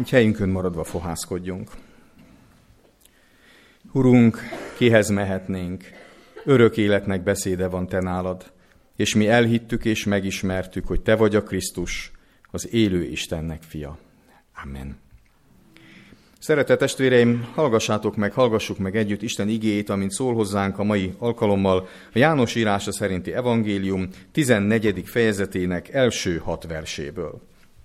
Így helyünkön maradva fohászkodjunk. Urunk, kihez mehetnénk? Örök életnek beszéde van te nálad, és mi elhittük és megismertük, hogy te vagy a Krisztus, az élő Istennek fia. Amen. Szeretett testvéreim, hallgassuk meg együtt Isten igéjét, amint szól hozzánk a mai alkalommal a János írása szerinti evangélium 14. fejezetének első 6 verséből.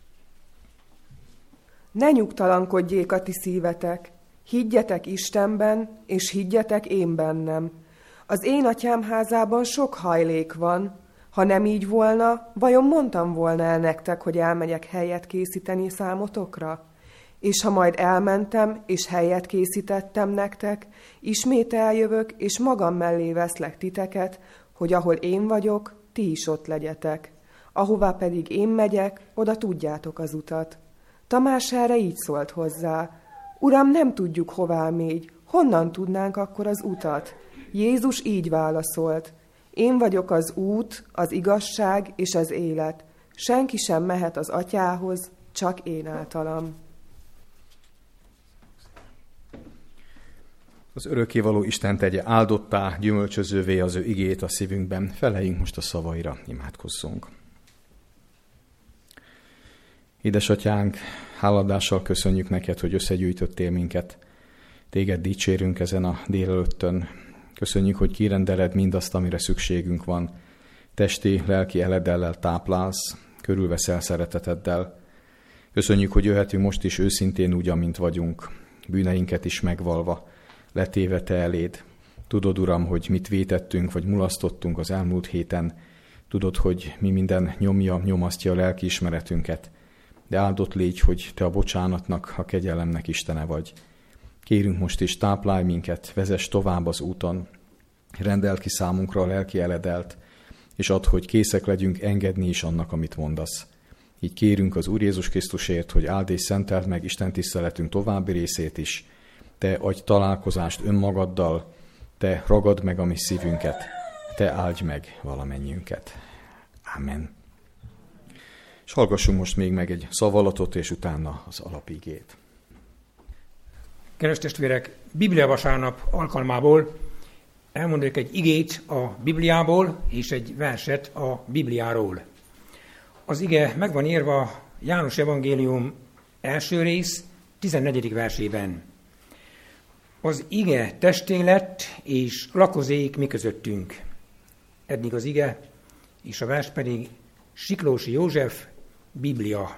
Ne nyugtalankodjék a ti szívetek, higgyetek Istenben, és higgyetek én bennem. Az én atyám házában sok hajlék van, ha nem így volna, vajon mondtam volna el nektek, hogy elmegyek helyet készíteni számotokra? És ha majd elmentem, és helyet készítettem nektek, ismét eljövök, és magam mellé veszlek titeket, hogy ahol én vagyok, ti is ott legyetek. Ahová pedig én megyek, oda tudjátok az utat. Tamás erre így szólt hozzá: Uram, nem tudjuk, hová mégy, honnan tudnánk akkor az utat? Jézus így válaszolt: Én vagyok az út, az igazság és az élet. Senki sem mehet az atyához, csak én általam. Az örökkévaló Isten tegye áldottá, gyümölcsözővé az ő igéjét a szívünkben. Feleljünk most a szavaira, imádkozzunk. Édesatyánk, háladással köszönjük neked, hogy összegyűjtöttél minket. Téged dicsérünk ezen a délelőttön. Köszönjük, hogy kirendeled mindazt, amire szükségünk van. Testi, lelki eledellel táplálsz, körülveszel szereteteddel. Köszönjük, hogy jöhetünk most is őszintén úgy, amint vagyunk, bűneinket is megvalva, letéve te eléd. Tudod, Uram, hogy mit vétettünk, vagy mulasztottunk az elmúlt héten. Tudod, hogy mi minden nyomasztja a lelki ismeretünket. De áldott légy, hogy te a bocsánatnak, a kegyelemnek Istene vagy. Kérünk most is, táplálj minket, vezess tovább az úton, rendeld ki számunkra a lelki eledelt, és add, hogy készek legyünk engedni is annak, amit mondasz. Így kérünk az Úr Jézus Krisztusért, hogy áld és szenteld meg Isten tiszteletünk további részét is. Te adj találkozást önmagaddal, te ragad meg a mi szívünket, te áldj meg valamennyiünket. Amen. És hallgassunk most még meg egy szavalatot, és utána az alapigét. Kedves testvérek, Biblia vasárnap alkalmából elmondok egy igét a Bibliából, és egy verset a Bibliáról. Az ige meg van írva János evangélium első rész 14. versében. Az ige testé lett, és lakozék mi közöttünk. Eddig az ige, és a vers pedig Siklósi József Biblia.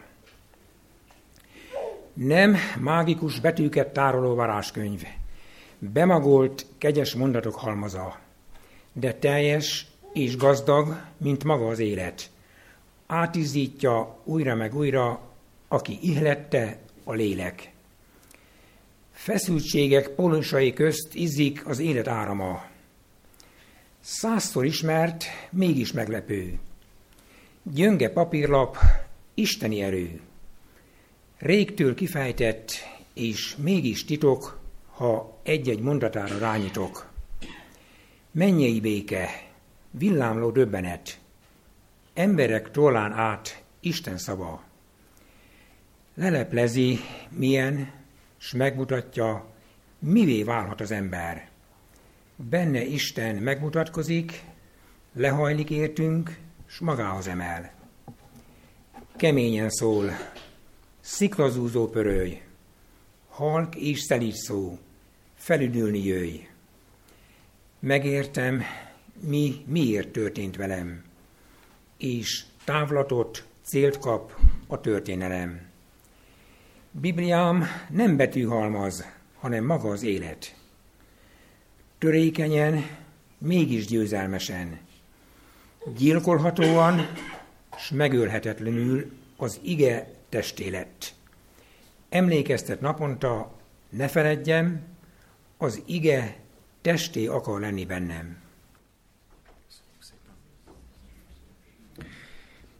Nem mágikus betűket tároló varázskönyv, bemagolt, kegyes mondatok halmaza, de teljes és gazdag, mint maga az élet. Átizzítja újra meg újra, aki ihlette a lélek. Feszültségek pólusai közt izzik az élet árama. 100-szor ismert, mégis meglepő. Gyönge papírlap, isteni erő. Régtől kifejtett, és mégis titok, ha egy-egy mondatára rányitok. Mennyei béke, villámló döbbenet, emberek tollán át Isten szava. Leleplezi, milyen, s megmutatja, mivé válhat az ember. Benne Isten megmutatkozik, lehajlik értünk, s magához emel. Keményen szól, sziklazúzó pöröly, halk és szelíd szó, felüdülni jöjj. Megértem, miért történt velem, és távlatot, célt kap a történelem. Bibliám nem betűhalmaz, hanem maga az élet. Törékenyen, mégis győzelmesen. Gyilkolhatóan, s megölhetetlenül az ige testé lett. Emlékeztet naponta, ne feledjem, az ige testé akar lenni bennem.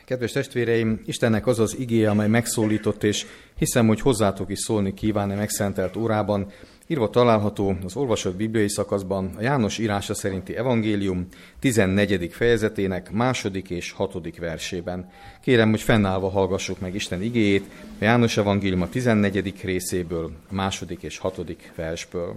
Kedves testvéreim, Istennek az az igéje, amely megszólított, és hiszem, hogy hozzátok is szólni kíván a megszentelt órában, írva található az olvasott bibliai szakaszban a János írása szerinti evangélium 14. fejezetének 2. és 6. versében. Kérem, hogy fennállva hallgassuk meg Isten igéjét a János evangélium a 14. részéből, a 2. és 6. versből.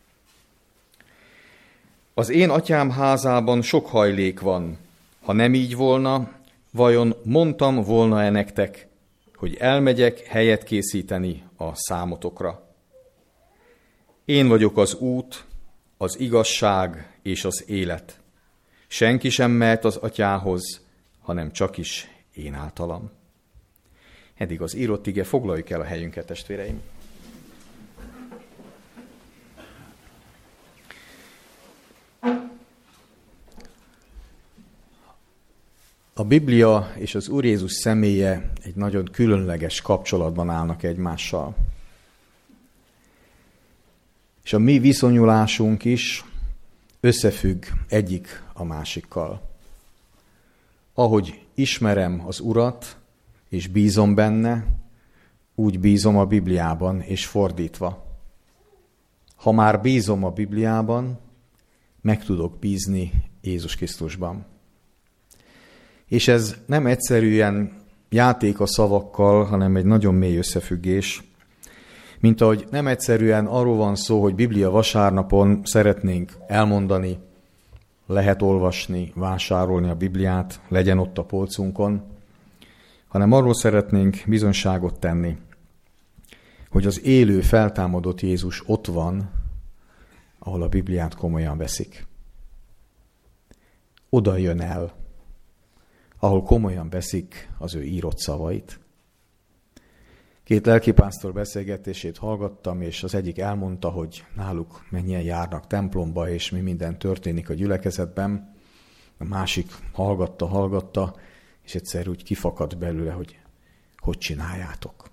Az én atyám házában sok hajlék van. Ha nem így volna, vajon mondtam volna-e nektek, hogy elmegyek helyet készíteni a számotokra? Én vagyok az út, az igazság és az élet. Senki sem mehet az atyához, hanem csak is én általam. Eddig az írott ige, foglaljuk el a helyünket, testvéreim. A Biblia és az Úr Jézus személye egy nagyon különleges kapcsolatban állnak egymással. És a mi viszonyulásunk is összefügg egyik a másikkal. Ahogy ismerem az Urat, és bízom benne, úgy bízom a Bibliában, és fordítva. Ha már bízom a Bibliában, meg tudok bízni Jézus Krisztusban. És ez nem egyszerűen játék a szavakkal, hanem egy nagyon mély összefüggés. Mint ahogy nem egyszerűen arról van szó, hogy Biblia vasárnapon szeretnénk elmondani, lehet olvasni, vásárolni a Bibliát, legyen ott a polcunkon, hanem arról szeretnénk bizonyságot tenni, hogy az élő, feltámadott Jézus ott van, ahol a Bibliát komolyan veszik. Oda jön el, ahol komolyan veszik az ő írott szavait. 2 lelkipásztor beszélgetését hallgattam, és az egyik elmondta, hogy náluk mennyien járnak templomba, és mi minden történik a gyülekezetben. A másik hallgatta, és egyszer úgy kifakadt belőle, hogy csináljátok.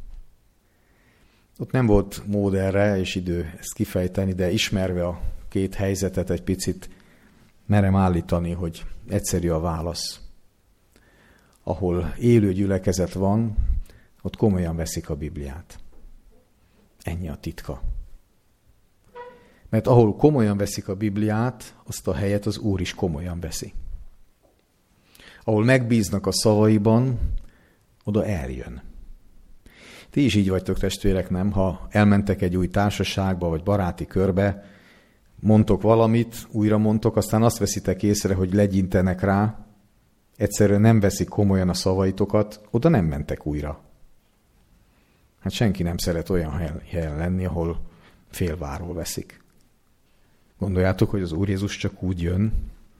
Ott nem volt mód erre, és idő ezt kifejteni, de ismerve a két helyzetet egy picit merem állítani, hogy egyszerű a válasz. Ahol élő gyülekezet van, ott komolyan veszik a Bibliát. Ennyi a titka. Mert ahol komolyan veszik a Bibliát, azt a helyet az Úr is komolyan veszi. Ahol megbíznak a szavaiban, oda eljön. Ti is így vagytok, testvérek, nem? Ha elmentek egy új társaságba, vagy baráti körbe, mondtok valamit, újra mondtok, aztán azt veszitek észre, hogy legyintenek rá, egyszerűen nem veszik komolyan a szavaitokat, oda nem mentek újra. Hát senki nem szeret olyan helyen lenni, ahol félváról veszik. Gondoljátok, hogy az Úr Jézus csak úgy jön?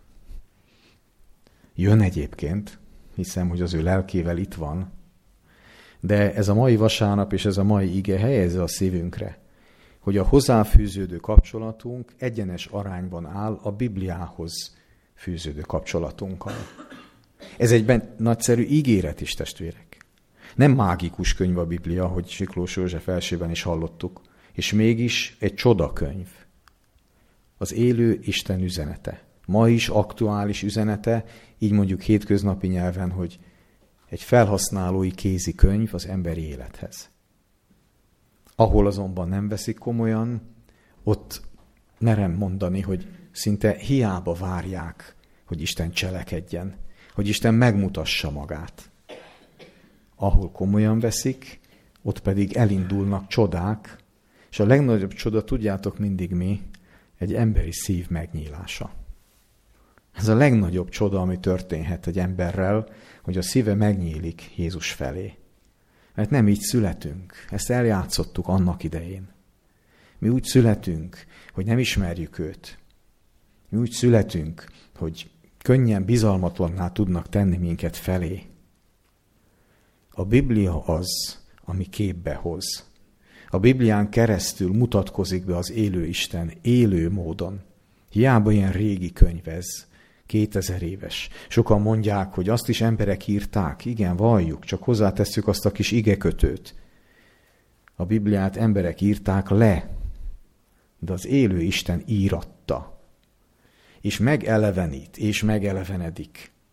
Jön egyébként, hiszem, hogy az ő lelkével itt van, de ez a mai vasárnap és ez a mai ige helyezze a szívünkre, hogy a hozzáfűződő kapcsolatunk egyenes arányban áll a Bibliához fűződő kapcsolatunkkal. Ez egy nagyszerű ígéret is, testvérek. Nem mágikus könyv a Biblia, hogy Siklós József elsőben is hallottuk, és mégis egy csodakönyv. Az élő Isten üzenete. Ma is aktuális üzenete, így mondjuk hétköznapi nyelven, hogy egy felhasználói kézikönyv az emberi élethez. Ahol azonban nem veszik komolyan, ott merem mondani, hogy szinte hiába várják, hogy Isten cselekedjen, hogy Isten megmutassa magát. Ahol komolyan veszik, ott pedig elindulnak csodák, és a legnagyobb csoda, tudjátok mindig mi, egy emberi szív megnyílása. Ez a legnagyobb csoda, ami történhet egy emberrel, hogy a szíve megnyílik Jézus felé. Mert nem így születünk, ezt eljátszottuk annak idején. Mi úgy születünk, hogy nem ismerjük őt. Mi úgy születünk, hogy könnyen bizalmatlanná tudnak tenni minket felé. A Biblia az, ami képbe hoz. A Biblián keresztül mutatkozik be az élő Isten élő módon. Hiába ilyen régi könyv ez, 2000 éves. Sokan mondják, hogy azt is emberek írták. Igen, valljuk, csak hozzátesszük azt a kis igekötőt. A Bibliát emberek írták le, de az élő Isten íratta. És megelevenít, és megelevenedik.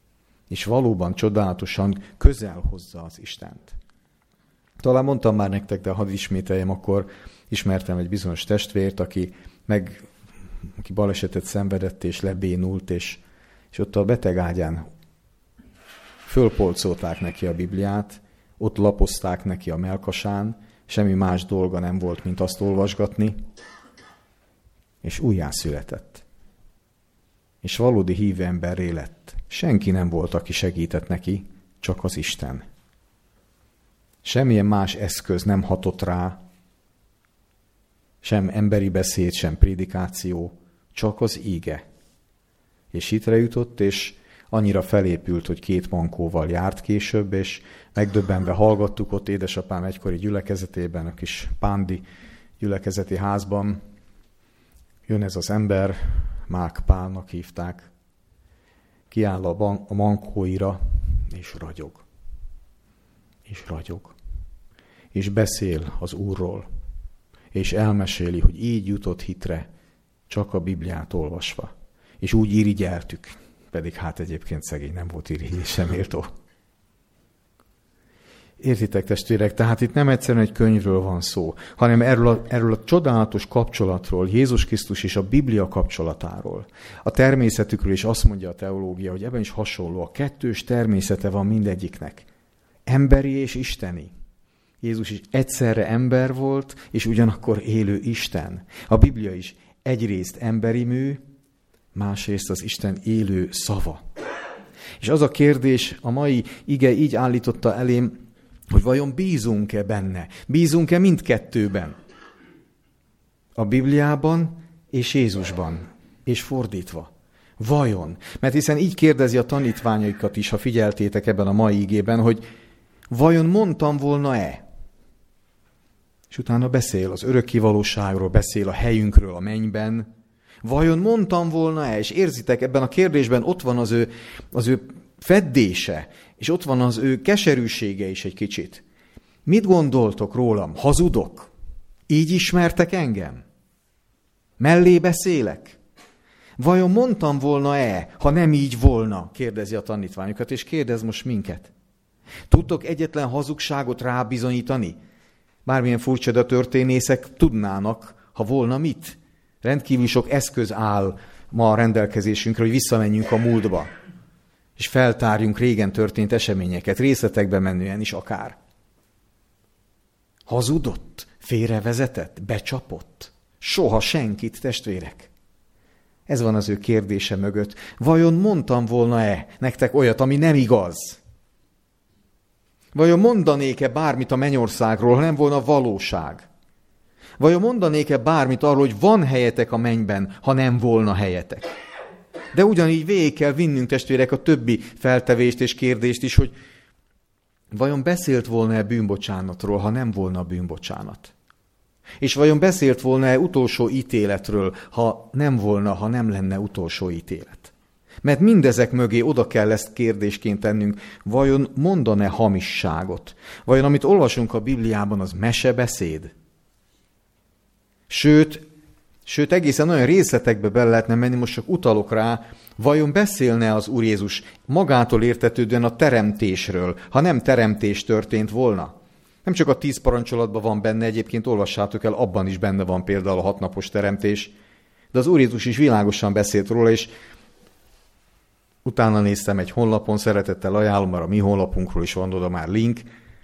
és valóban csodálatosan közel hozza az Istent. Talán mondtam már nektek, de hadd ismételjem, akkor ismertem egy bizonyos testvért, aki balesetet szenvedett, és lebénult, és ott a betegágyán fölpolcolták neki a Bibliát, ott lapozták neki a mellkasán, semmi más dolga nem volt, mint azt olvasgatni, és újjászületett. És valódi hívő emberré lett. Senki nem volt, aki segített neki, csak az Isten. Semmilyen más eszköz nem hatott rá, sem emberi beszéd, sem prédikáció, csak az íge. És hitre jutott, és annyira felépült, hogy 2 mankóval járt később, és megdöbbenve hallgattuk ott édesapám egykori gyülekezetében, a kis Pándi gyülekezeti házban. Jön ez az ember, Mák Pálnak hívták, kiáll a mankóira, és ragyog. És ragyog. És beszél az Úrról. És elmeséli, hogy így jutott hitre, csak a Bibliát olvasva. És úgy irigyeltük, pedig hát egyébként szegény nem volt irigyésre méltó. Értitek, testvérek, tehát itt nem egyszerűen egy könyvről van szó, hanem erről a csodálatos kapcsolatról, Jézus Krisztus és a Biblia kapcsolatáról. A természetükről is azt mondja a teológia, hogy ebben is hasonló, a kettős természete van mindegyiknek. Emberi és isteni. Jézus is egyszerre ember volt, és ugyanakkor élő Isten. A Biblia is egyrészt emberi mű, másrészt az Isten élő szava. És az a kérdés, a mai ige így állította elém, hogy vajon bízunk-e benne? Bízunk-e mindkettőben? A Bibliában és Jézusban, és fordítva. Vajon? Mert hiszen így kérdezi a tanítványaikat is, ha figyeltétek ebben a mai igében, hogy vajon mondtam volna-e? És utána beszél az örökké valóságról, beszél a helyünkről a mennyben. Vajon mondtam volna-e? És érzitek, ebben a kérdésben ott van az ő feddése, és ott van az ő keserűsége is egy kicsit. Mit gondoltok rólam? Hazudok? Így ismertek engem? Mellé beszélek? Vajon mondtam volna-e, ha nem így volna? Kérdezi a tanítványokat, és kérdez most minket. Tudtok egyetlen hazugságot rábizonyítani? Bármilyen furcsa, de a történészek tudnának, ha volna mit. Rendkívül sok eszköz áll ma a rendelkezésünkre, hogy visszamenjünk a múltba, és feltárjunk régen történt eseményeket, részletekbe menően is akár. Hazudott, félrevezetett, becsapott? Soha senkit, testvérek. Ez van az ő kérdése mögött. Vajon mondtam volna-e nektek olyat, ami nem igaz? Vajon mondanék-e bármit a mennyországról, ha nem volna valóság? Vajon mondanék-e bármit arról, hogy van helyetek a mennyben, ha nem volna helyetek? De ugyanígy végig kell vinnünk, testvérek, a többi feltevést és kérdést is, hogy vajon beszélt volna-e bűnbocsánatról, ha nem volna bűnbocsánat? És vajon beszélt volna-e utolsó ítéletről, ha nem lenne utolsó ítélet? Mert mindezek mögé oda kell ezt kérdésként tennünk, vajon mondan-e hamisságot? Vajon amit olvasunk a Bibliában, az mesebeszéd? Sőt, egészen olyan részletekbe bele lehetne menni, most csak utalok rá, vajon beszélne az Úr Jézus magától értetődően a teremtésről, ha nem teremtés történt volna? Nem csak a 10 parancsolatban van benne, egyébként olvassátok el, abban is benne van például a 6 napos teremtés, de az Úr Jézus is világosan beszélt róla, és utána néztem egy honlapon, szeretettel ajánlom, mert a mi honlapunkról is van oda már link.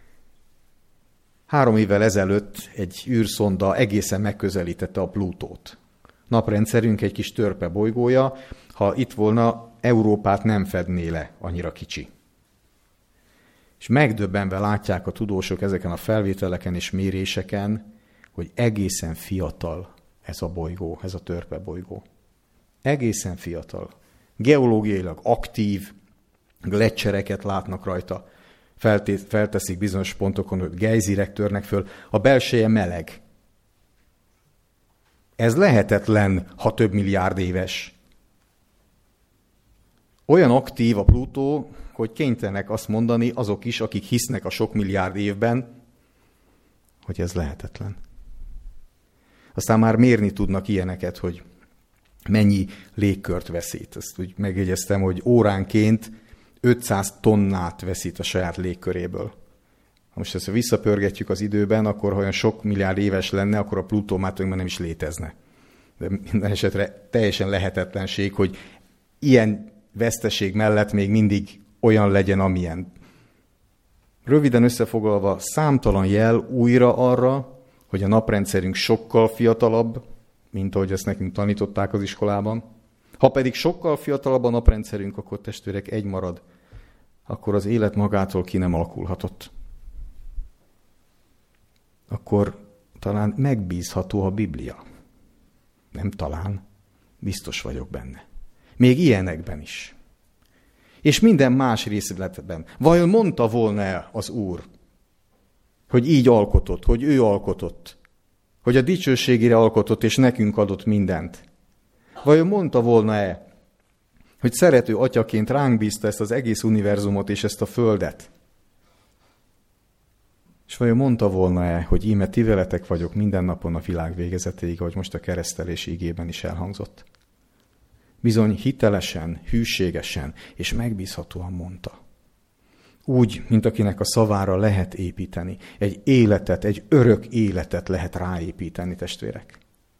3 évvel ezelőtt egy űrszonda egészen megközelítette a Plutót. Naprendszerünk egy kis törpe bolygója, ha itt volna, Európát nem fedné le, annyira kicsi. És megdöbbenve látják a tudósok ezeken a felvételeken és méréseken, hogy egészen fiatal ez a bolygó, ez a törpe bolygó. Egészen fiatal. Geológiailag aktív, gleccsereket látnak rajta, felteszik bizonyos pontokon, hogy gejzirek törnek föl, a belseje meleg. Ez lehetetlen, ha több milliárd éves. Olyan aktív a Plutó, hogy kénytelenek azt mondani azok is, akik hisznek a sok milliárd évben, hogy ez lehetetlen. Aztán már mérni tudnak ilyeneket, hogy mennyi légkört veszít. Ezt úgy megjegyeztem, hogy óránként 500 tonnát veszít a saját légköréből. Ha most ezt visszapörgetjük az időben, akkor ha olyan sok milliárd éves lenne, akkor a Plutó már nem is létezne. De minden esetre teljesen lehetetlenség, hogy ilyen veszteség mellett még mindig olyan legyen, amilyen. Röviden összefoglalva, számtalan jel újra arra, hogy a naprendszerünk sokkal fiatalabb, mint ahogy ezt nekünk tanították az iskolában. Ha pedig sokkal fiatalabb a naprendszerünk, akkor testvérek egy marad, akkor az élet magától ki nem alakulhatott. Akkor talán megbízható a Biblia. Nem talán, biztos vagyok benne. Még ilyenekben is. És minden más részletben. Vajon mondta volna az Úr, hogy így alkotott, hogy ő alkotott, hogy a dicsőségére alkotott, és nekünk adott mindent? Vajon mondta volna-e, hogy szerető atyaként ránk bízta ezt az egész univerzumot és ezt a földet? És vajon mondta volna-e, hogy íme ti veletek vagyok minden napon a világ végezetéig, ahogy most a keresztelés igében is elhangzott? Bizony hitelesen, hűségesen és megbízhatóan mondta. Úgy, mint akinek a szavára lehet építeni. Egy életet, egy örök életet lehet ráépíteni, testvérek.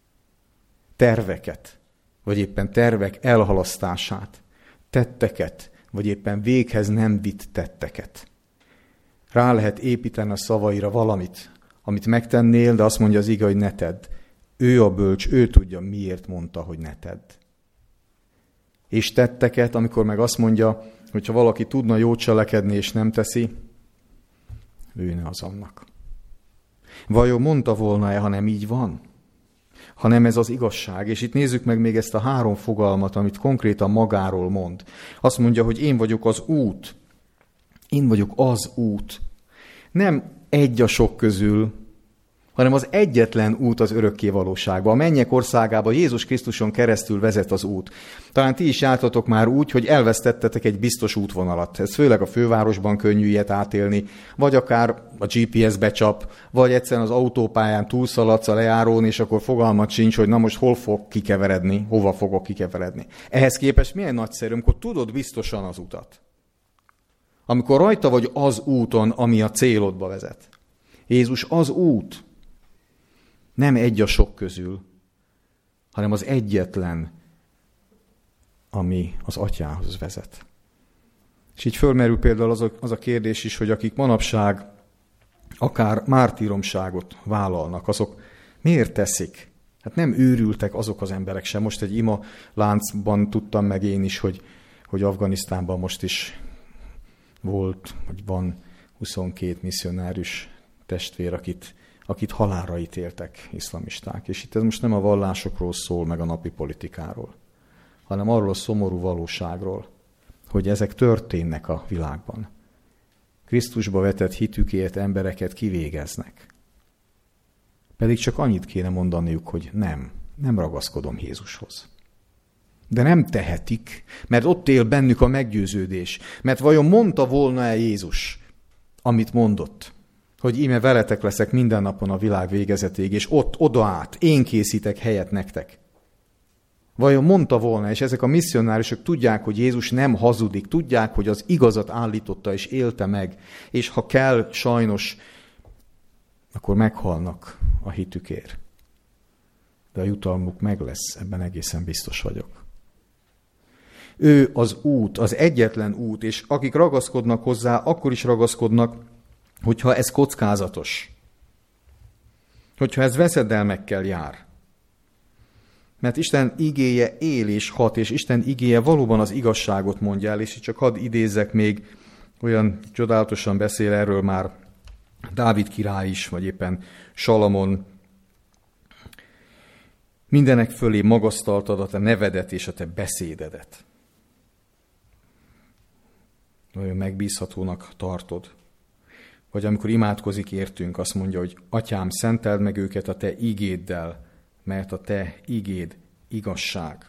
Terveket, vagy éppen tervek elhalasztását, tetteket, vagy éppen véghez nem vitt tetteket. Rá lehet építeni a szavaira valamit, amit megtennél, de azt mondja az ige, hogy ne tedd. Ő a bölcs, ő tudja, miért mondta, hogy ne tedd. És tetteket, amikor meg azt mondja, hogyha valaki tudna jót cselekedni, és nem teszi, lőne az annak. Vajon mondta volna-e, ha nem így van? Ha nem ez az igazság? És itt nézzük meg még ezt a 3 fogalmat, amit konkrétan magáról mond. Azt mondja, hogy én vagyok az út. Én vagyok az út. Nem egy a sok közül, hanem az egyetlen út az örökké valóságba. A mennyek országába Jézus Krisztuson keresztül vezet az út. Talán ti is jártatok már úgy, hogy elvesztettetek egy biztos útvonalat. Ez főleg a fővárosban könnyű ilyet átélni, vagy akár a GPS becsap, vagy egyszerűen az autópályán túlszaladsz a lejárón, és akkor fogalmat sincs, hogy na most hol fog kikeveredni, hova fogok kikeveredni. Ehhez képest milyen nagyszerű, amikor tudod biztosan az utat. Amikor rajta vagy az úton, ami a célodba vezet. Jézus az út. Nem egy a sok közül, hanem az egyetlen, ami az atyához vezet. És így fölmerül például az a kérdés is, hogy akik manapság akár mártíromságot vállalnak, azok miért teszik? Hát nem őrültek azok az emberek sem. Most egy ima láncban tudtam meg én is, hogy Afganisztánban most is volt, vagy van 22 misszionárius testvér, akit halálra ítéltek iszlamisták. És itt ez most nem a vallásokról szól, meg a napi politikáról, hanem arról a szomorú valóságról, hogy ezek történnek a világban. Krisztusba vetett hitükért embereket kivégeznek. Pedig csak annyit kéne mondaniuk, hogy nem ragaszkodom Jézushoz. De nem tehetik, mert ott él bennük a meggyőződés. Mert vajon mondta volna-e Jézus, amit mondott? Hogy íme veletek leszek minden napon a világ végezetéig, és ott, oda át, én készítek helyet nektek. Vajon mondta volna, és ezek a misszionárisok tudják, hogy Jézus nem hazudik, tudják, hogy az igazat állította és élte meg, és ha kell, sajnos, akkor meghalnak a hitükért. De a jutalmuk meg lesz, ebben egészen biztos vagyok. Ő az út, az egyetlen út, és akik ragaszkodnak hozzá, akkor is ragaszkodnak, hogyha ez kockázatos. Hogyha ez veszedelmekkel jár. Mert Isten igéje él és hat, és Isten igéje valóban az igazságot mondja el, és csak hadd idézzek még, olyan csodálatosan beszél erről már Dávid király is, vagy éppen Salamon. Mindenek fölé magasztaltad a te nevedet és a te beszédedet. Nagyon megbízhatónak tartod. Vagy amikor imádkozik értünk, azt mondja, hogy Atyám, szenteld meg őket a te igéddel, mert a te igéd igazság.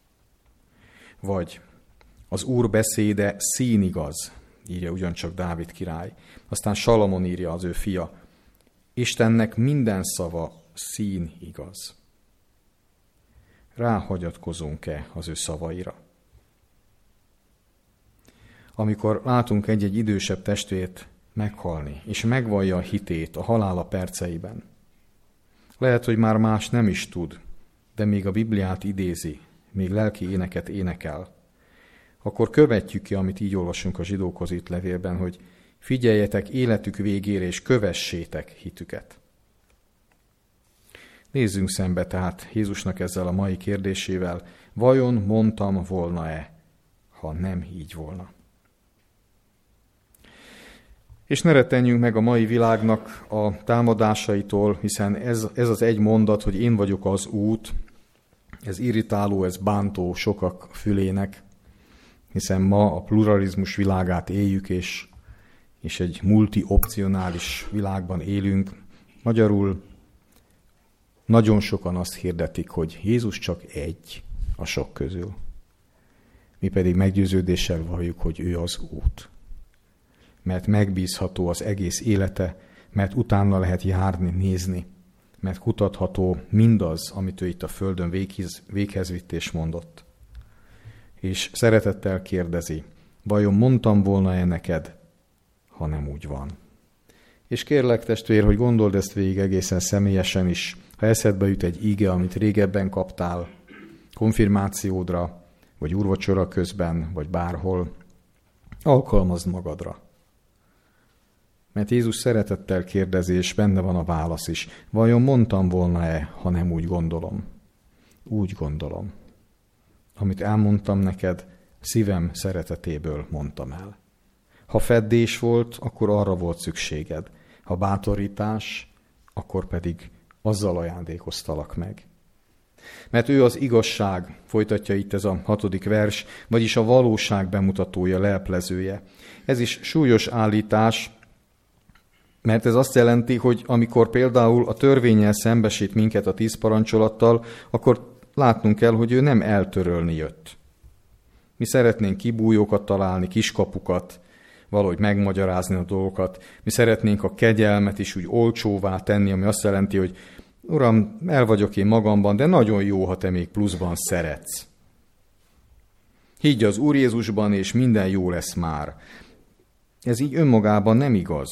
Vagy az Úr beszéde színigaz, írja ugyancsak Dávid király. Aztán Salamon írja, az ő fia. Istennek minden szava színigaz. Ráhagyatkozunk-e az ő szavaira? amikor látunk egy-egy idősebb testvért meghalni, és megvallja a hitét a halála perceiben. Lehet, hogy már más nem is tud, de még a Bibliát idézi, még lelki éneket énekel. Akkor követjük ki, amit így olvasunk a zsidókhoz írt levélben, hogy figyeljetek életük végére, és kövessétek hitüket. Nézzünk szembe tehát Jézusnak ezzel a mai kérdésével, vajon mondtam volna-e, ha nem így volna? És ne rettenjünk meg a mai világnak a támadásaitól, hiszen ez az egy mondat, hogy én vagyok az út, ez irritáló, ez bántó sokak fülének, hiszen ma a pluralizmus világát éljük, és egy multiopcionális világban élünk. Magyarul nagyon sokan azt hirdetik, hogy Jézus csak egy a sok közül. Mi pedig meggyőződéssel valljuk, hogy ő az út. Mert megbízható az egész élete, mert utána lehet járni, nézni, mert kutatható mindaz, amit ő itt a földön véghez vitt és mondott. És szeretettel kérdezi, vajon mondtam volna-e neked, ha nem úgy van? És kérlek, testvér, hogy gondold ezt végig egészen személyesen is, ha eszedbe jut egy íge, amit régebben kaptál, konfirmációdra, vagy úrvacsora közben, vagy bárhol, alkalmazd magadra. Mert Jézus szeretettel kérdezi, és benne van a válasz is. Vajon mondtam volna-e, ha nem úgy gondolom? Úgy gondolom. Amit elmondtam neked, szívem szeretetéből mondtam el. Ha feddés volt, akkor arra volt szükséged. Ha bátorítás, akkor pedig azzal ajándékoztalak meg. Mert ő az igazság, folytatja itt ez a 6. vers, vagyis a valóság bemutatója, leplezője. Ez is súlyos állítás, mert ez azt jelenti, hogy amikor például a törvénnyel szembesít minket a 10 parancsolattal, akkor látnunk kell, hogy ő nem eltörölni jött. Mi szeretnénk kibújókat találni, kiskapukat, valahogy megmagyarázni a dolgokat. Mi szeretnénk a kegyelmet is úgy olcsóvá tenni, ami azt jelenti, hogy Uram, el vagyok én magamban, de nagyon jó, ha te még pluszban szeretsz. Higgy az Úr Jézusban, és minden jó lesz már. Ez így önmagában nem igaz.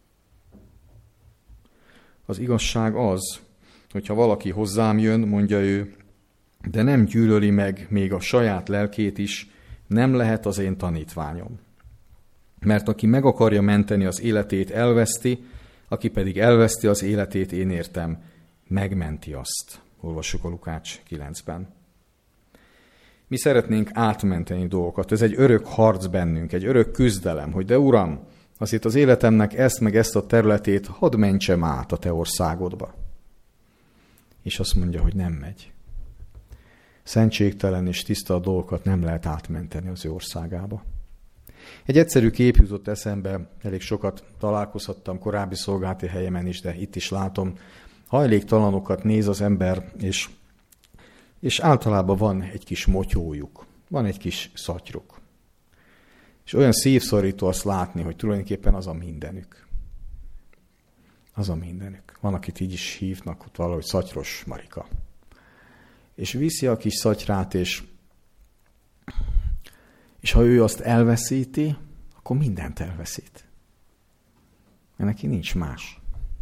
Az igazság az, hogyha valaki hozzám jön, mondja ő, de nem gyűlöli meg még a saját lelkét is, nem lehet az én tanítványom. Mert aki meg akarja menteni az életét, elveszti, aki pedig elveszti az életét, én értem, megmenti azt. Olvassuk a Lukács 9-ben. Mi szeretnénk átmenteni dolgokat. Ez egy örök harc bennünk, egy örök küzdelem, hogy de Uram, azért az életemnek ezt meg ezt a területét hadd mentsem át a te országodba. És azt mondja, hogy nem megy. Szentségtelen és tiszta dolgokat nem lehet átmenteni az ő országába. Egy egyszerű kép jutott eszembe, elég sokat találkozhattam korábbi szolgálati helyemen is, de itt is látom, hajléktalanokat néz az ember, és általában van egy kis motyójuk, van egy kis szatyruk. És olyan szívszorító azt látni, hogy tulajdonképpen az a mindenük. Az a mindenük. Van, akit így is hívnak, ott valahogy Szatyros Marika. És viszi a kis szatyrát, és ha ő azt elveszíti, akkor mindent elveszít. Mert neki nincs más.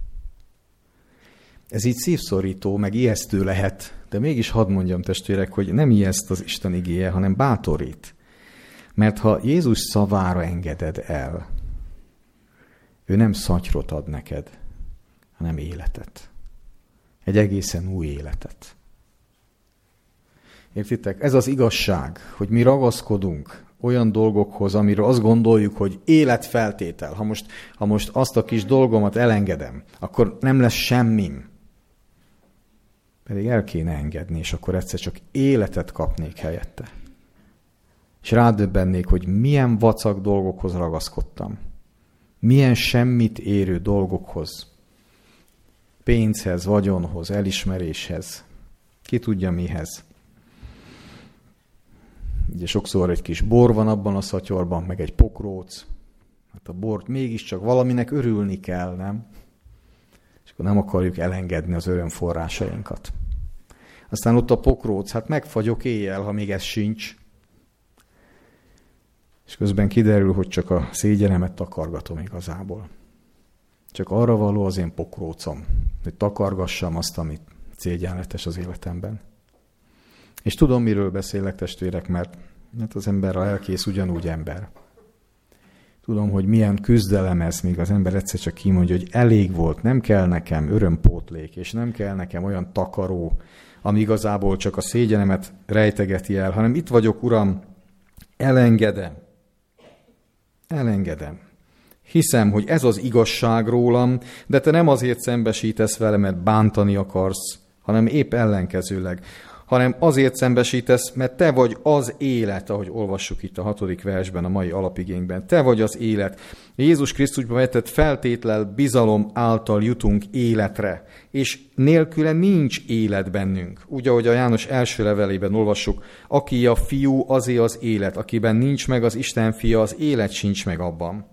Ez így szívszorító, meg ijesztő lehet, de mégis hadd mondjam, testvérek, hogy nem ijeszt az Isten igéje, hanem bátorít. Mert ha Jézus szavára engeded el, ő nem szatyrot ad neked, hanem életet. Egy egészen új életet. Értitek? Ez az igazság, hogy mi ragaszkodunk olyan dolgokhoz, amiről azt gondoljuk, hogy életfeltétel. Ha most azt a kis dolgomat elengedem, akkor nem lesz semmim. Pedig el kéne engedni, és akkor egyszer csak életet kapnék helyette. És rádöbbennék, hogy milyen vacak dolgokhoz ragaszkodtam. Milyen semmit érő dolgokhoz. Pénzhez, vagyonhoz, elismeréshez. Ki tudja mihez. Ugye sokszor egy kis bor van abban a szatyorban, meg egy pokróc. Hát a bort mégiscsak valaminek örülni kell, nem? És akkor nem akarjuk elengedni az örömforrásainkat. Aztán ott a pokróc, hát megfagyok éjjel, ha még ez sincs. És közben kiderül, hogy csak a szégyenemet takargatom igazából. Csak arra való az én pokrócom, hogy takargassam azt, amit szégyenletes az életemben. És tudom, miről beszélek, testvérek, mert az ember, a lelkész ugyanúgy ember. Tudom, hogy milyen küzdelem ez, míg az ember egyszer csak kimondja, hogy elég volt, nem kell nekem örömpótlék, és nem kell nekem olyan takaró, ami igazából csak a szégyenemet rejtegeti el, hanem itt vagyok, Uram, elengedem. Hiszem, hogy ez az igazság rólam, de te nem azért szembesítesz vele, mert bántani akarsz, hanem épp ellenkezőleg, hanem azért szembesítesz, mert te vagy az élet, ahogy olvassuk itt a 6. versben, a mai alapigényben. Te vagy az élet. Jézus Krisztusban vetett feltétel bizalom által jutunk életre, és nélküle nincs élet bennünk. Úgy, ahogy a János első levelében olvassuk, aki a fiú, azé az élet, akiben nincs meg az Isten fia, az élet sincs meg abban.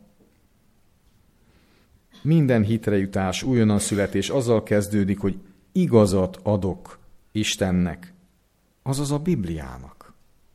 Minden hitre jutás, újonnan születés azzal kezdődik, hogy igazat adok Istennek, azaz a Bibliának.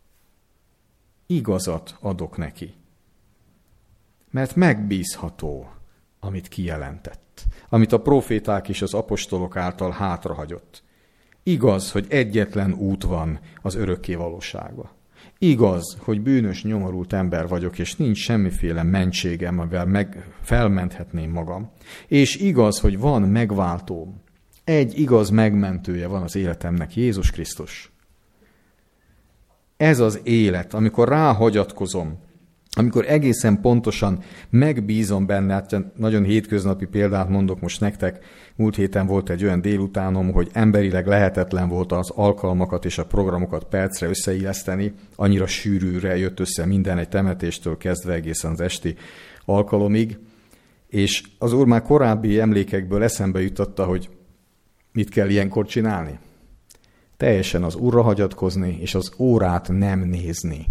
Igazat adok neki. Mert megbízható, amit kijelentett, amit a proféták és az apostolok által hátrahagyott. Igaz, hogy egyetlen út van az örökké valóságba. Igaz, hogy bűnös, nyomorult ember vagyok, és nincs semmiféle mentségem, amivel felmenthetném magam. És igaz, hogy van megváltóm. Egy igaz megmentője van az életemnek, Jézus Krisztus. Ez az élet, amikor ráhagyatkozom, amikor egészen pontosan megbízom benne, hát nagyon hétköznapi példát mondok most nektek, múlt héten volt egy olyan délutánom, hogy emberileg lehetetlen volt az alkalmakat és a programokat percre összeilleszteni, annyira sűrűre jött össze minden, egy temetéstől kezdve egészen az esti alkalomig, és az Úr már korábbi emlékekből eszembe jutotta, hogy mit kell ilyenkor csinálni? Teljesen az Úrra hagyatkozni, és az órát nem nézni.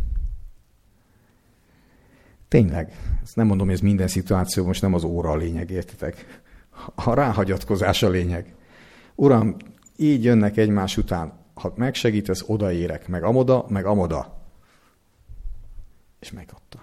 Tényleg, ezt nem mondom, hogy ez minden szituáció, most nem az óra a lényeg, értitek? A ráhagyatkozás a lényeg. Uram, így jönnek egymás után, ha megsegítesz, odaérek, meg amoda. És megadta.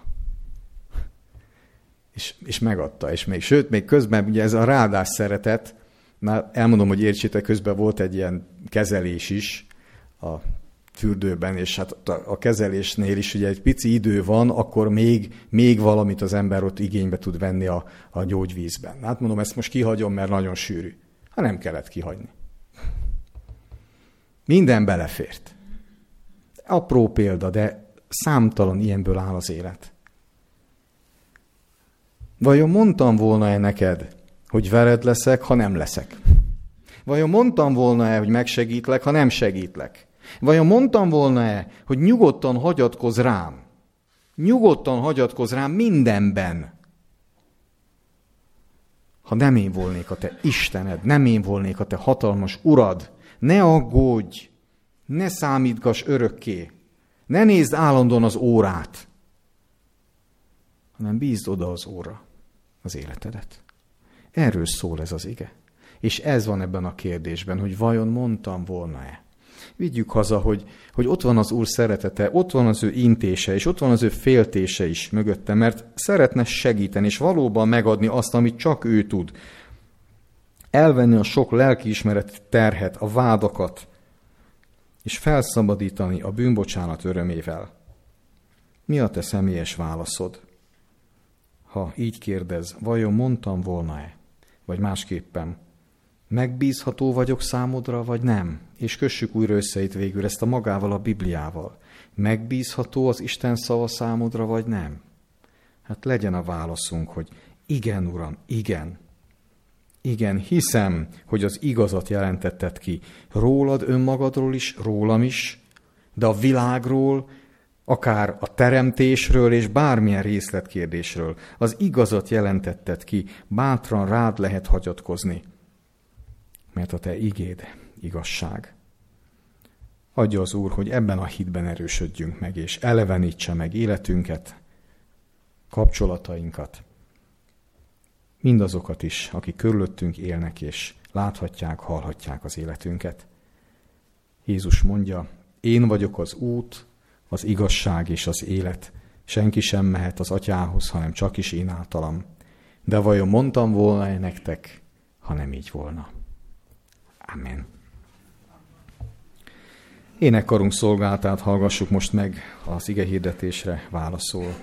És megadta, és még, sőt, még közben ugye ez a ráadás szeretet, már elmondom, hogy értsétek, közben volt egy ilyen kezelés is a fürdőben, és hát a kezelésnél is ugye egy pici idő van, akkor még valamit az ember ott igénybe tud venni a gyógyvízben. Hát mondom, ezt most kihagyom, mert nagyon sűrű. Hát nem kellett kihagyni. Minden belefért. Apró példa, de számtalan ilyenből áll az élet. Vajon mondtam volna-e neked, hogy veled leszek, ha nem leszek? Vajon mondtam volna-e, hogy megsegítlek, ha nem segítlek? Vajon mondtam volna-e, hogy nyugodtan hagyatkozz rám? Nyugodtan hagyatkozz rám mindenben. Ha nem én volnék a te Istened, nem én volnék a te hatalmas Urad, ne aggódj, ne számítgass örökké, ne nézd állandóan az órát, hanem bízd oda az Úrra az életedet. Erről szól ez az ige. És ez van ebben a kérdésben, hogy vajon mondtam volna-e? Vigyük haza, hogy ott van az Úr szeretete, ott van az ő intése, és ott van az ő féltése is mögötte, mert szeretne segíteni, és valóban megadni azt, amit csak ő tud. Elvenni a sok lelkiismereti terhet, a vádakat, és felszabadítani a bűnbocsánat örömével. Mi a te személyes válaszod? Ha így kérdez, vajon mondtam volna-e? Vagy másképpen, megbízható vagyok számodra, vagy nem? És kössük újra össze itt végül ezt a magával, a Bibliával. Megbízható az Isten szava számodra, vagy nem? Hát legyen a válaszunk, hogy igen, Uram, igen. Igen, hiszem, hogy az igazat jelentetted ki. Rólad önmagadról is, rólam is, de a világról, akár a teremtésről és bármilyen részletkérdésről. Az igazat jelentetted ki, bátran rád lehet hagyatkozni, mert a te igéd igazság. Adja az Úr, hogy ebben a hitben erősödjünk meg, és elevenítse meg életünket, kapcsolatainkat, mindazokat is, akik körülöttünk élnek, és láthatják, hallhatják az életünket. Jézus mondja, én vagyok az út, az igazság és az élet, Senki sem mehet az atyához, hanem csak is én általam. De vajon mondtam volna nektek, ha nem így volna? Amen. Énekkarunk szolgálatát hallgassuk most meg, az igehirdetésre válaszol.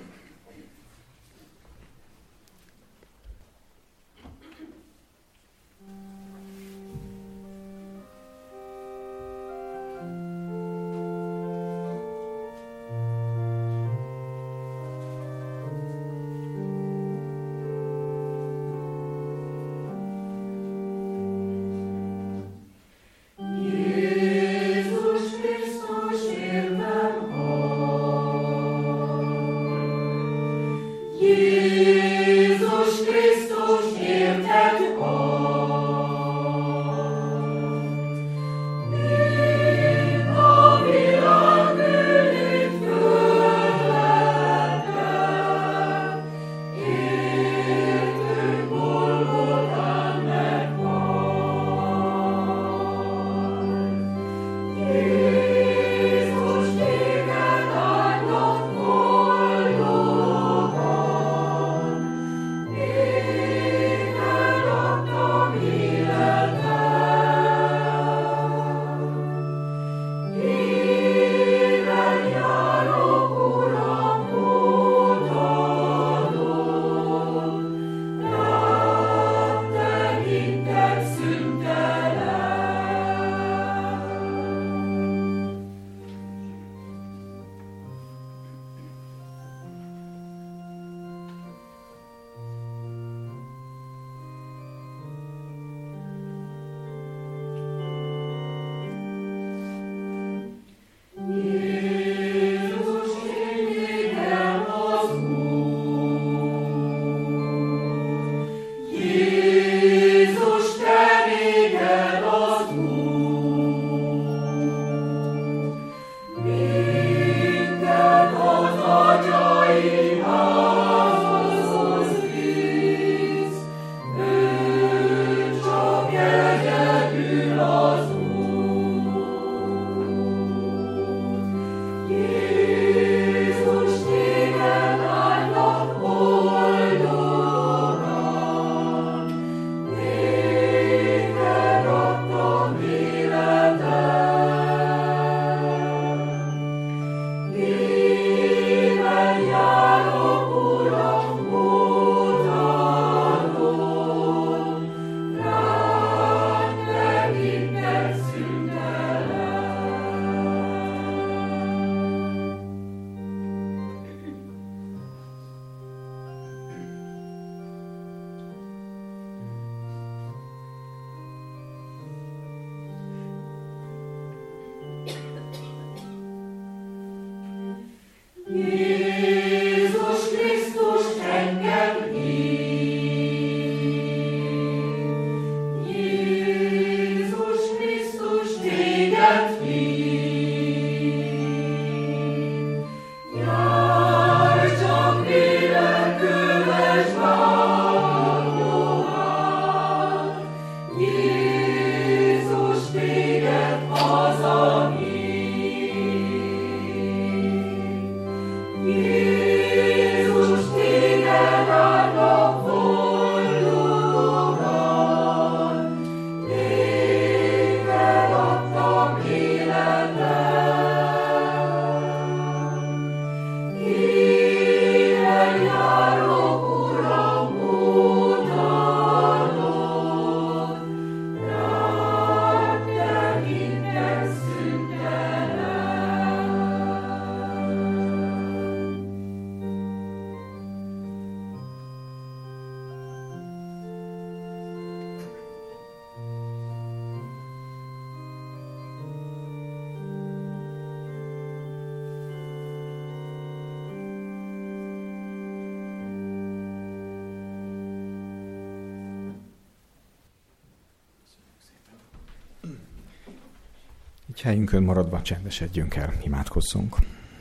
Így helyünkön maradva csendesedjünk el, imádkozzunk.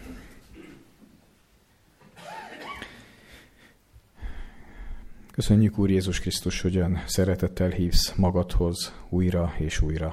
Köszönjük, Úr Jézus Krisztus, hogy olyan szeretettel hívsz magadhoz újra és újra.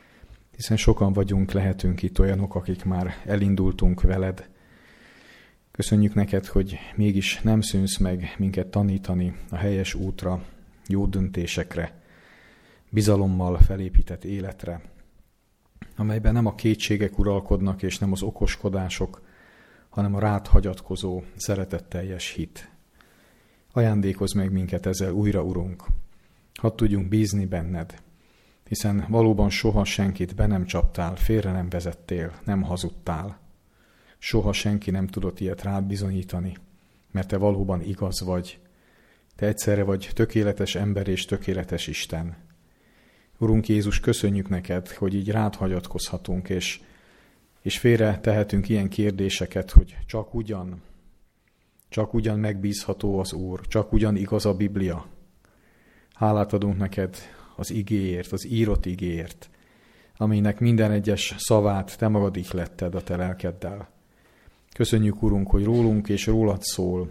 Hiszen sokan vagyunk, lehetünk itt olyanok, akik már elindultunk veled, Köszönjük neked, hogy mégis nem szűnsz meg minket tanítani a helyes útra, jó döntésekre, bizalommal felépített életre, amelyben nem a kétségek uralkodnak, és nem az okoskodások, hanem a rád hagyatkozó, szeretetteljes hit. Ajándékozz meg minket ezzel újra, Urunk, hadd tudjunk bízni benned, hiszen valóban soha senkit be nem csaptál, félre nem vezettél, nem hazudtál. Soha senki nem tudott ilyet rád bizonyítani, mert te valóban igaz vagy. Te egyszerre vagy tökéletes ember és tökéletes Isten. Urunk Jézus, köszönjük neked, hogy így rád hagyatkozhatunk, és félre tehetünk ilyen kérdéseket, hogy csak ugyan megbízható az Úr, csak ugyan igaz a Biblia. Hálát adunk neked az igéért, az írott igéért, aminek minden egyes szavát te magad ihletted a te lelkeddel. Köszönjük, Urunk, hogy rólunk és rólad szól,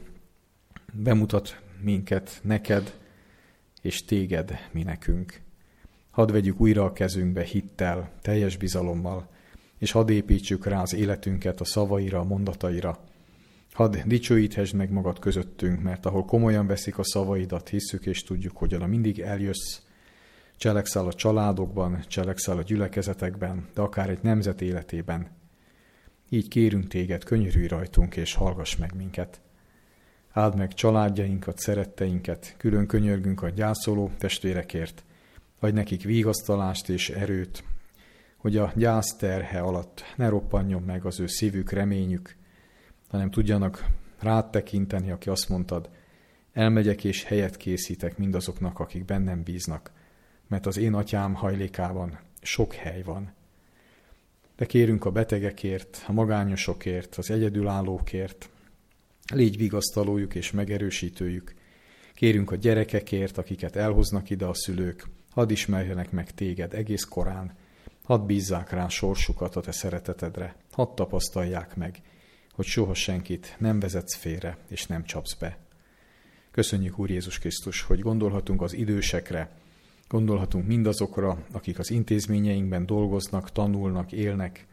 bemutat minket neked, és téged mi nekünk. Hadd vegyük újra a kezünkbe hittel, teljes bizalommal, és hadd építsük rá az életünket a szavaira, a mondataira. Hadd dicsőíthesd meg magad közöttünk, mert ahol komolyan veszik a szavaidat, hisszük és tudjuk, hogy oda mindig eljössz, cselekszel a családokban, cselekszel a gyülekezetekben, de akár egy nemzet életében. Így kérünk téged, könyörülj rajtunk, és hallgass meg minket. Áld meg családjainkat, szeretteinket, külön könyörgünk a gyászoló testvérekért, adj nekik vigasztalást és erőt, hogy a gyász terhe alatt ne roppanjon meg az ő szívük, reményük, hanem tudjanak rád tekinteni, aki azt mondtad, elmegyek és helyet készítek mindazoknak, akik bennem bíznak, mert az én atyám hajlékában sok hely van. De kérünk a betegekért, a magányosokért, az egyedülállókért, légy vigasztalójuk és megerősítőjük. Kérünk a gyerekekért, akiket elhoznak ide a szülők, hadd ismerjenek meg téged egész korán, hadd bízzák rá sorsukat a te szeretetedre, hadd tapasztalják meg, hogy soha senkit nem vezetsz félre és nem csapsz be. Köszönjük, Úr Jézus Krisztus, hogy gondolhatunk az idősekre, gondolhatunk mindazokra, akik az intézményeinkben dolgoznak, tanulnak, élnek.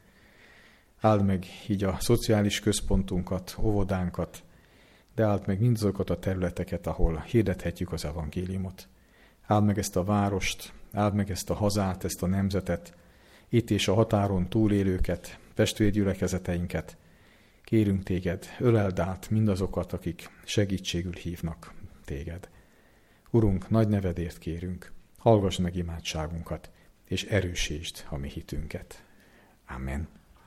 Áld meg így a szociális központunkat, óvodánkat, de áld meg mindazokat a területeket, ahol hirdethetjük az evangéliumot. Áld meg ezt a várost, áld meg ezt a hazát, ezt a nemzetet, itt és a határon túlélőket, testvérgyülekezeteinket. Kérünk téged, öleld át mindazokat, akik segítségül hívnak téged. Urunk, nagy nevedért kérünk, hallgass meg imádságunkat, és erősítsd a mi hitünket. Amen.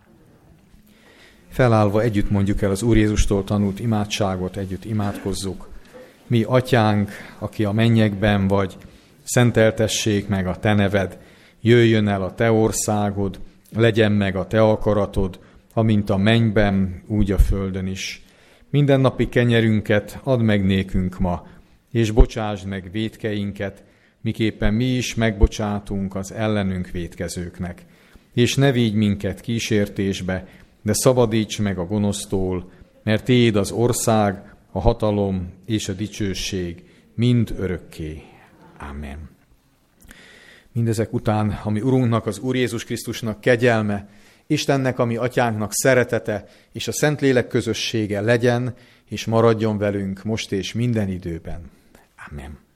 Felállva együtt mondjuk el az Úr Jézustól tanult imádságot, együtt imádkozzuk. Mi atyánk, aki a mennyekben vagy, szenteltessék meg a te neved, jöjjön el a te országod, legyen meg a te akaratod, amint a mennyben, úgy a földön is. Mindennapi kenyerünket add meg nékünk ma, és bocsásd meg vétkeinket, miképpen mi is megbocsátunk az ellenünk vétkezőknek. És ne vigy minket kísértésbe, de szabadíts meg a gonosztól, mert tiéd az ország, a hatalom és a dicsőség mind örökké. Amen. Mindezek után, ami Urunknak, az Úr Jézus Krisztusnak kegyelme, Istennek, ami Atyánknak szeretete, és a Szentlélek közössége legyen, és maradjon velünk most és minden időben. Amen.